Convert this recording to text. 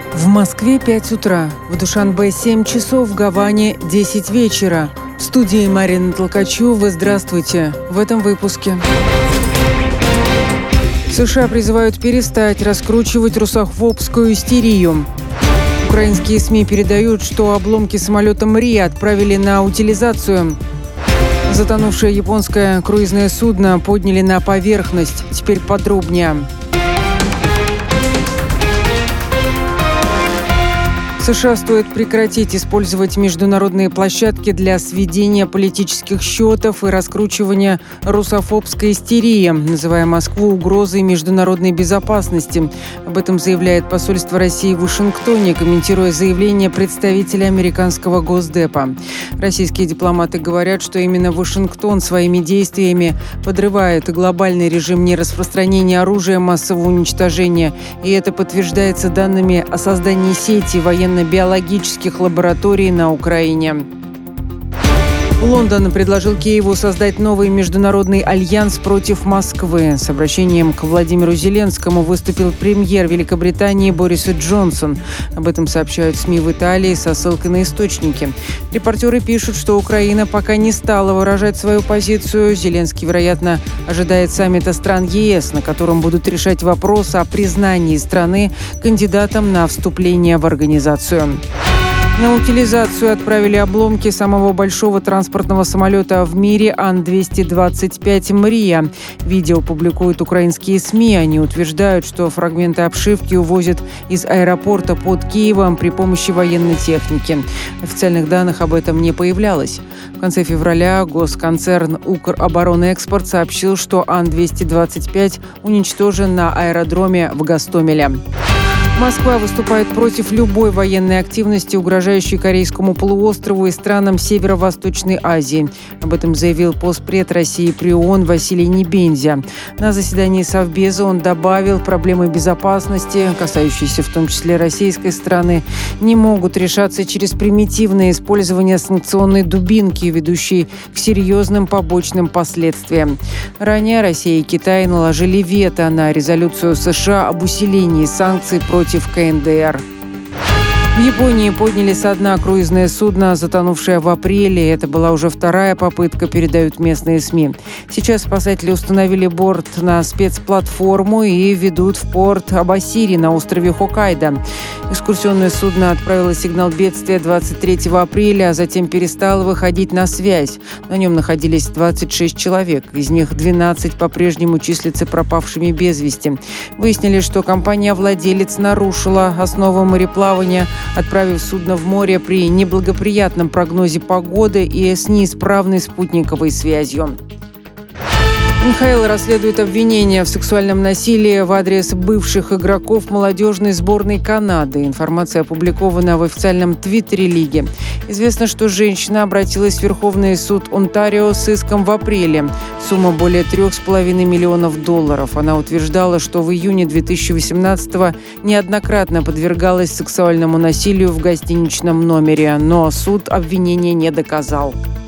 В Москве 5 утра, в Душанбе 7 часов, в Гаване 10 вечера. В студии Марина Толкачева. Здравствуйте. В этом выпуске. США призывают перестать раскручивать русофобскую истерию. Украинские СМИ передают, что обломки самолета «Мрия» отправили на утилизацию. Затонувшее японское круизное судно подняли на поверхность. Теперь подробнее. США стоит прекратить использовать международные площадки для сведения политических счетов и раскручивания русофобской истерии, называя Москву угрозой международной безопасности. Об этом заявляет посольство России в Вашингтоне, комментируя заявление представителя американского Госдепа. Российские дипломаты говорят, что именно Вашингтон своими действиями подрывает глобальный режим нераспространения оружия массового уничтожения, и это подтверждается данными о создании сети военно-биологических лабораторий на Украине. Лондон предложил Киеву создать новый международный альянс против Москвы. С обращением к Владимиру Зеленскому выступил премьер Великобритании Борис Джонсон. Об этом сообщают СМИ в Италии со ссылкой на источники. Репортеры пишут, что Украина пока не стала выражать свою позицию. Зеленский, вероятно, ожидает саммита стран ЕС, на котором будут решать вопрос о признании страны кандидатом на вступление в организацию. На утилизацию отправили обломки самого большого транспортного самолета в мире Ан-225 «Мрия». Видео публикуют украинские СМИ. Они утверждают, что фрагменты обшивки увозят из аэропорта под Киевом при помощи военной техники. Официальных данных об этом не появлялось. В конце февраля госконцерн «Укроборонэкспорт» сообщил, что Ан-225 уничтожен на аэродроме в Гостомеле. Москва выступает против любой военной активности, угрожающей Корейскому полуострову и странам Северо-Восточной Азии. Об этом заявил постпред России при ООН Василий Небензя. На заседании Совбеза он добавил, проблемы безопасности, касающиеся в том числе российской стороны, не могут решаться через примитивное использование санкционной дубинки, ведущей к серьезным побочным последствиям. Ранее Россия и Китай наложили вето на резолюцию США об усилении санкций против КНДР. В Японии подняли со дна круизное судно, затонувшее в апреле. Это была уже вторая попытка, передают местные СМИ. Сейчас спасатели установили борт на спецплатформу и ведут в порт Абасири на острове Хоккайдо. Экскурсионное судно отправило сигнал бедствия 23 апреля, а затем перестало выходить на связь. На нем находились 26 человек. Из них 12 по-прежнему числятся пропавшими без вести. Выяснили, что компания-владелец нарушила основы мореплавания, отправив судно в море при неблагоприятном прогнозе погоды и с неисправной спутниковой связью. НХЛ расследует обвинения в сексуальном насилии в адрес бывших игроков молодежной сборной Канады. Информация опубликована в официальном твиттере лиги. Известно, что женщина обратилась в Верховный суд Онтарио с иском в апреле. Сумма более $3,5 миллионов. Она утверждала, что в июне 2018-го неоднократно подвергалась сексуальному насилию в гостиничном номере, но суд обвинения не доказал.